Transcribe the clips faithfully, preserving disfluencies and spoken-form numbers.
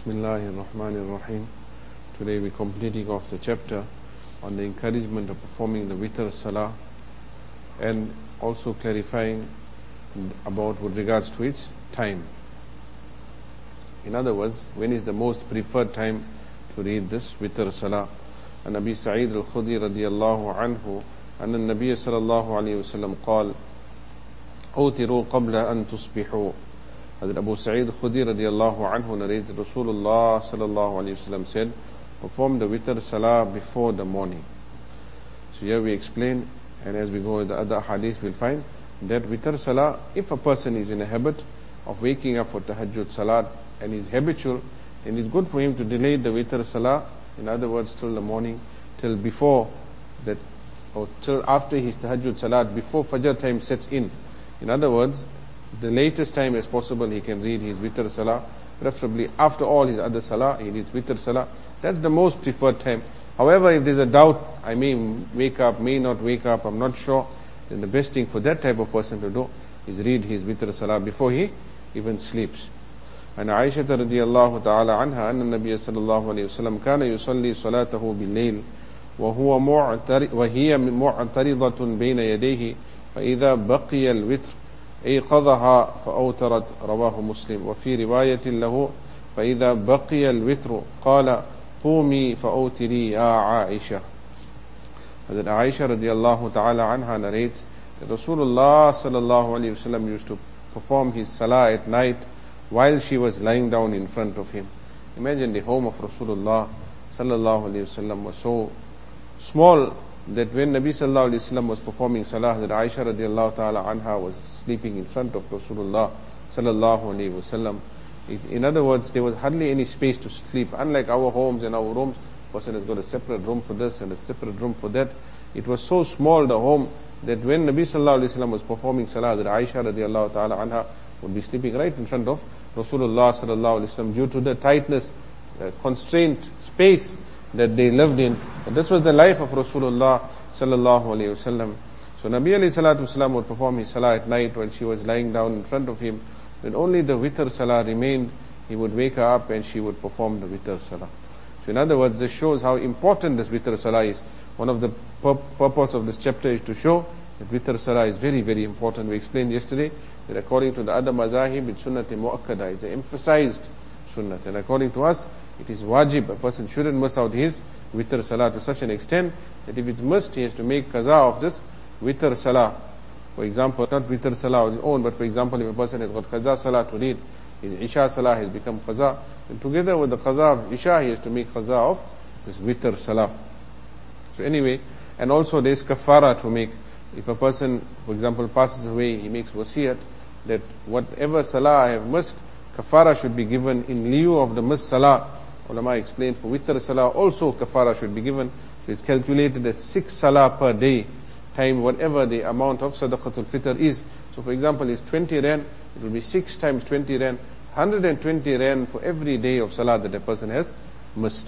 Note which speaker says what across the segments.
Speaker 1: Bismillahir Rahmanir Rahim. Today we're completing off the chapter on the encouragement of performing the witr salah and also clarifying about with regards to its time. In other words, when is the most preferred time to read this witr salah? And Abi Sa'id al-Khudri radiyallahu anhu أن النبي صلى الله عليه وسلم قال أوتروا قبل أن تصبحوا. Hazrat Abu Sa'id al-Khudri radiyallahu anhu narrates Rasulullah sallallahu alayhi wasallam said, perform the witr salah before the morning. So here we explain, and as we go with the other hadith, we'll find that witr salah, if a person is in a habit of waking up for tahajjud salat and is habitual, then it's good for him to delay the witr salah, in other words, till the morning, till before that, or till after his tahajjud salat, before fajr time sets in. In other words, the latest time as possible he can read his witr salah, preferably after all his other salah, he reads witr salah. That's the most preferred time. However, if there's a doubt, I may wake up, may not wake up, I'm not sure, then the best thing for that type of person to do is read his witr salah before he even sleeps. And Aisha radiyallahu ta'ala anha anna Nabiya sallallahu alayhi wa sallam kana yusalli salatahu bil-layl وهو معترض وهي معترضة بين يديه فإذا بقي الوتر أيقظها فأوترت رواه مسلم. وفي رواية له فإذا بقي الوتر قال قومي فأوتري يا عائشة. Hazrat Aisha radiyallahu ta'ala anha narrates that Rasulullah sallallahu alayhi wasallam used to perform his salah at night while she was lying down in front of him. Imagine the home of Rasulullah sallallahu alayhi wasallam was so small that when Nabi sallallahu alayhi wasallam was performing salah, that Aisha radiallahu ta'ala anha was sleeping in front of Rasulullah sallallahu alayhi wasallam. In other words, there was hardly any space to sleep. Unlike our homes and our rooms, person has got a separate room for this and a separate room for that. It was so small, the home, that when Nabi sallallahu alayhi wasallam was performing salah, that Aisha radiallahu ta'ala anha would be sleeping right in front of Rasulullah sallallahu alayhi wasallam due to the tightness, the constrained space that they lived in. But this was the life of Rasulullah sallallahu alayhi wasallam. So Nabi alayhi salatu wasalam would perform his salah at night when she was lying down in front of him. When only the witr salah remained, he would wake her up and she would perform the witr salah. So in other words, this shows how important this witr salah is. One of the pur- purpose of this chapter is to show that witr salah is very, very important. We explained yesterday that according to the other mazahib, it's sunnat mu'akkada, it's an emphasized sunnat. And according to us, it is wajib. A person shouldn't miss out his witr salah to such an extent that if it's missed, he has to make qaza of this witr salah. For example, not witr salah on his own, but for example, if a person has got qaza salah to read, his isha salah has become qaza, and together with the qaza of isha, he has to make qaza of this witr salah. So anyway, and also there is kafara to make. If a person, for example, passes away, he makes wasiyat that whatever salah I have missed, kafara should be given in lieu of the missed salah. Ulama explained for witr salah also kafara should be given. So it's calculated as six salah per day, time whatever the amount of sadaqatul fitr is. So for example, it's twenty rand, it will be six times twenty rand, one hundred twenty rand for every day of salah that a person has missed.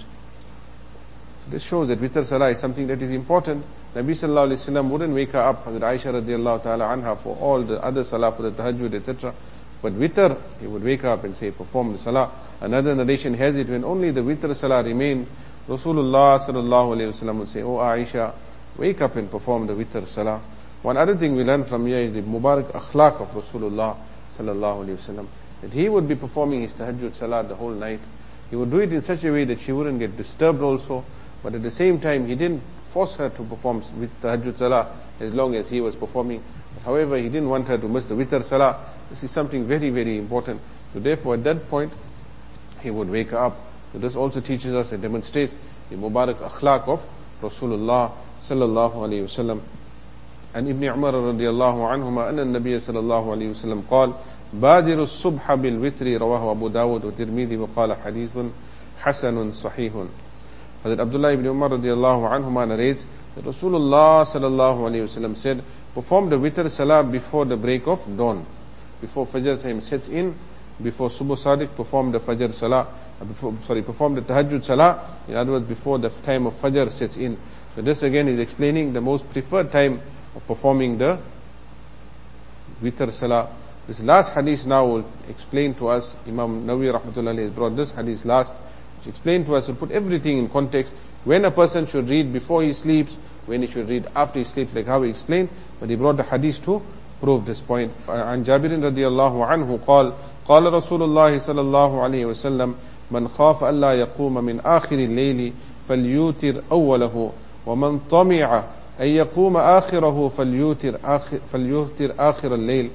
Speaker 1: So this shows that witr salah is something that is important. Nabi sallallahu alayhi wasallam wouldn't wake her up, Hazrat Aisha radiallahu ta'ala anha, for all the other salah, for the tahajjud, et cetera. But witr, he would wake up and say, perform the salah. Another narration has it, when only the witr salah remained, Rasulullah sallallahu alayhi wasallam would say, oh Aisha, wake up and perform the witr salah. One other thing we learn from here is the Mubarak akhlaq of Rasulullah sallallahu alayhi wasallam, that he would be performing his tahajjud salah the whole night. He would do it in such a way that she wouldn't get disturbed also, but at the same time, he didn't force her to perform with tahajjud salah as long as he was performing. However, he didn't want her to miss the witr salah. This is something very, very important. So therefore, at that point, he would wake her up. So this also teaches us and demonstrates the Mubarak akhlaq of Rasulullah sallallahu alayhi wasallam. And Ibn Umar radiyallahu anhuma anna an-Nabiy sallallahu alayhi wasallam قال بادر الصبح بالوتر رواه أبو داود والترمذي وقال حديث حسن صحيح. Hazrat Abdullah ibn Umar radiyallahu anhuma narrates that Rasulullah sallallahu alayhi wasallam said, perform the witr salah before the break of dawn, before fajr time sets in, before subuh sadiq, perform the fajr salah, before, sorry, perform the tahajjud salah, in other words, before the time of fajr sets in. So this again is explaining the most preferred time of performing the witr salah. This last hadith now will explain to us, Imam Nawawi rahmatullahi has brought this hadith last, which explain to us, to put everything in context, when a person should read before he sleeps, when he should read after he sleeps, like how he explained, but he brought the hadith to prove this point. عن جابر رضي الله عنه قال قال رسول الله صلى الله عليه وسلم من خاف ألا يقوم من آخر الليل فليوتر أوله ومن طمع أن يقوم آخره فليوتر آخر, فليوتر آخر الليل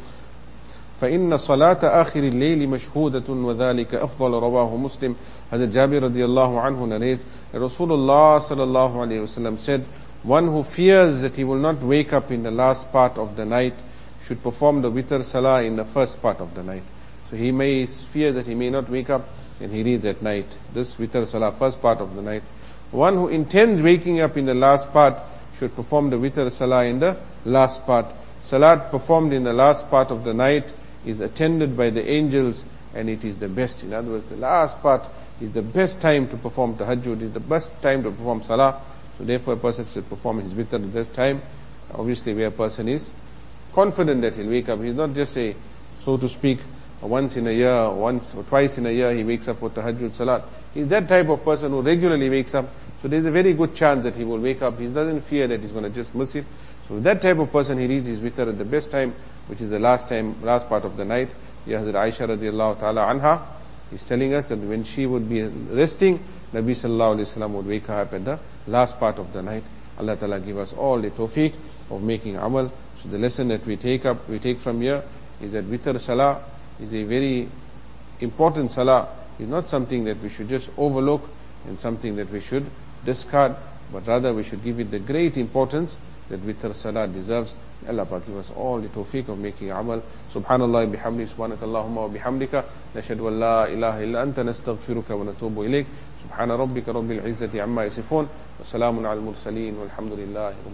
Speaker 1: فإن صلاة آخر الليل مشهودة وذلك أفضل. رواه Muslim. Hazrat Jabir radiallahu anhu narrates that Rasulullah sallallahu alayhi wasallam said, one who fears that he will not wake up in the last part of the night should perform the witr salah in the first part of the night. So he may fear that he may not wake up, and he reads at night this witr salah, first part of the night. One who intends waking up in the last part should perform the witr salah in the last part. Salat performed in the last part of the night is attended by the angels, and it is the best. In other words, the last part is the best time to perform tahajjud, is the best time to perform salah. So therefore a person should perform his witr at that time. Obviously where a person is confident that he'll wake up. He's not just a, so to speak, once in a year, once or twice in a year he wakes up for tahajjud salat. He's that type of person who regularly wakes up. So there's a very good chance that he will wake up. He doesn't fear that he's going to just miss it. So with that type of person, he reads his witr at the best time, which is the last time, last part of the night. Here Hazrat Aisha radiallahu ta'ala anha is telling us that when she would be resting, Nabi sallallahu alayhi wa sallam would wake her up at the last part of the night. Allah ta'ala give us all the tawfiq of making amal. So the lesson that we take up, we take from here is that witr salah is a very important salah. It's not something that we should just overlook and something that we should discard, but rather we should give it the great importance that witr salah deserves. Allah Pak give us all the tawfiq of making amal. Subhanallah bihamdi, subhanakallahumma wa bihamdika, nashhadu an la ilaha illa anta, nastaghfiruka wa natubu ilayk. Subhana rabbika rabbil izzati amma yasifun, wa salamun al mursaleen, walhamdulillahi.